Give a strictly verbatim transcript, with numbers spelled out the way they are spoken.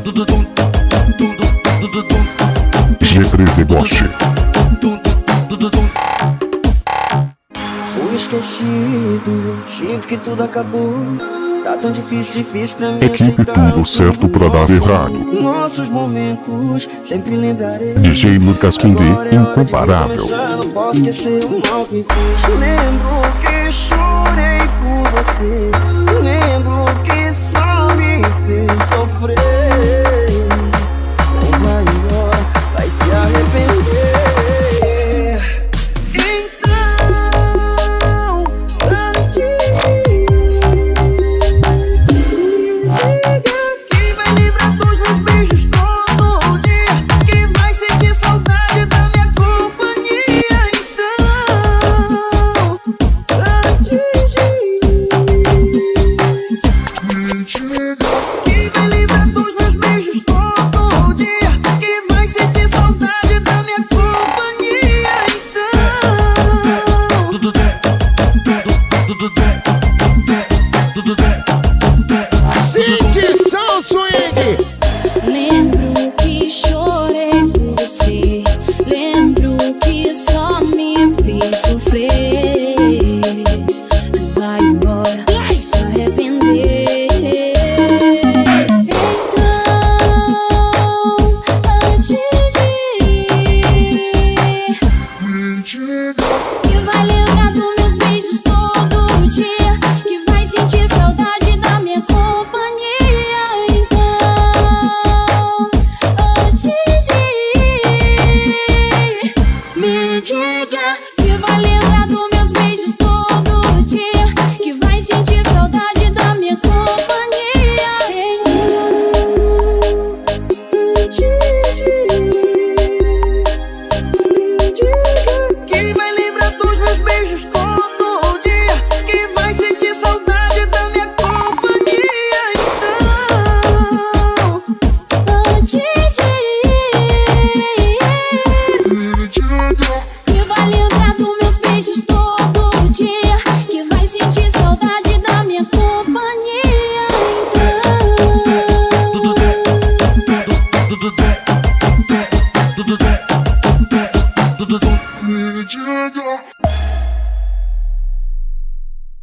G três Deboche. Fui esquecido, sinto que tudo acabou. Tá tão difícil, difícil pra mim Equipe aceitar. tudo certo pra dar errado. Nossos momentos, sempre lembrarei. D J Lucas King, Agora é hora de incomparável. recomeçar, não posso esquecer o mal que me fez. Lembro que chorei por você. Lembro